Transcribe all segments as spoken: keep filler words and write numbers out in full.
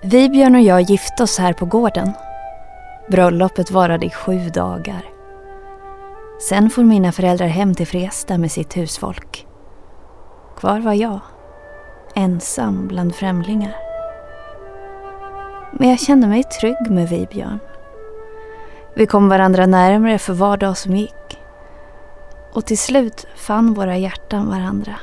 Vibjörn och jag gifte oss här på gården. Bröllopet varade i sju dagar. Sen får mina föräldrar hem till Fresta med sitt husfolk. Kvar var jag, ensam bland främlingar. Men jag kände mig trygg med Vibjörn. Vi kom varandra närmare för var dag som gick. Och till slut fann våra hjärtan varandra.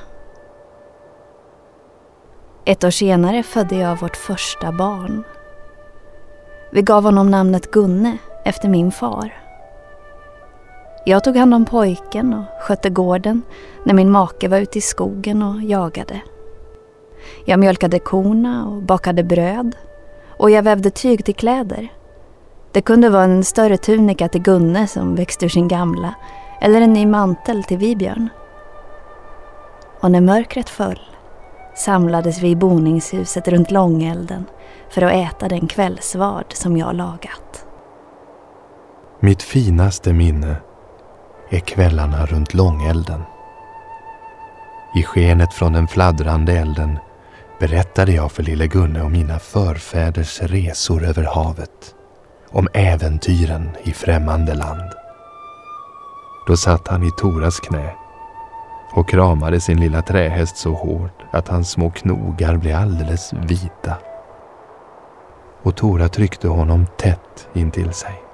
Ett år senare födde jag vårt första barn. Vi gav honom namnet Gunne efter min far. Jag tog hand om pojken och skötte gården när min make var ute i skogen och jagade. Jag mjölkade korna och bakade bröd och jag vävde tyg till kläder. Det kunde vara en större tunika till Gunne som växte ur sin gamla eller en ny mantel till Vibjörn. Och när mörkret föll samlades vi i boningshuset runt långelden för att äta den kvällsvard som jag lagat. Mitt finaste minne är kvällarna runt långelden. I skenet från den fladdrande elden berättade jag för lille Gunne om mina förfäders resor över havet, om äventyren i främmande land. Då satt han i Toras knä och kramade sin lilla trähäst så hårt att hans små knogar blev alldeles vita. Och Tora tryckte honom tätt intill sig.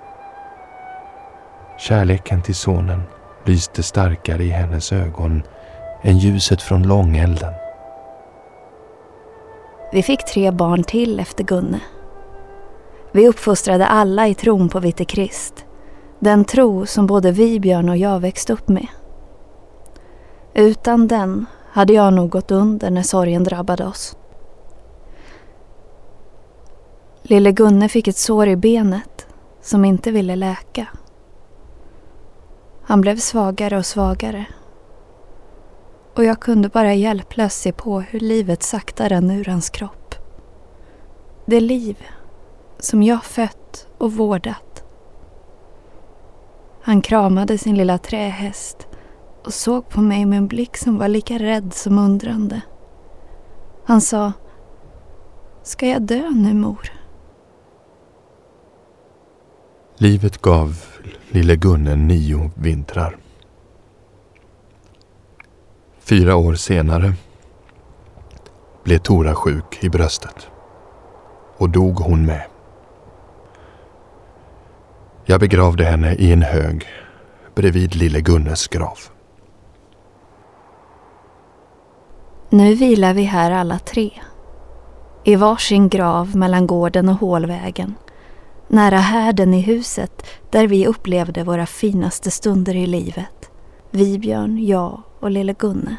Kärleken till sonen lyste starkare i hennes ögon än ljuset från långelden. Vi fick tre barn till efter Gunne. Vi uppfostrade alla i tron på Vite Krist, den tro som både Vibjörn och jag växte upp med. Utan den hade jag nog gått under när sorgen drabbade oss. Lille Gunne fick ett sår i benet som inte ville läka. Han blev svagare och svagare. Och jag kunde bara hjälplöst se på hur livet sakta rann ur hans kropp. Det liv som jag fött och vårdat. Han kramade sin lilla trähäst och såg på mig med en blick som var lika rädd som undrande. Han sa: "Ska jag dö nu, mor?" Livet gav lille Gunne nio vintrar. Fyra år senare blev Tora sjuk i bröstet och dog hon med. Jag begravde henne i en hög bredvid lille Gunnes grav. Nu vilar vi här alla tre, i varsin grav mellan gården och hålvägen, nära härden i huset där vi upplevde våra finaste stunder i livet, Vibjörn, jag och lille Gunne.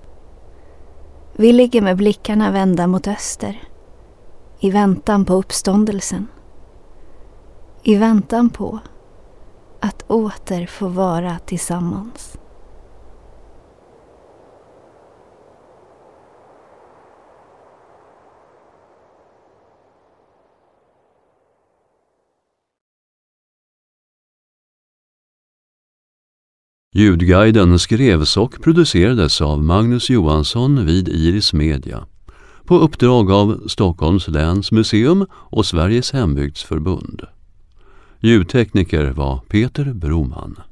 Vi ligger med blickarna vända mot öster, i väntan på uppståndelsen, i väntan på att åter få vara tillsammans. Ljudguiden skrevs och producerades av Magnus Johansson vid Iris Media på uppdrag av Stockholms läns museum och Sveriges hembygdsförbund. Ljudtekniker var Peter Broman.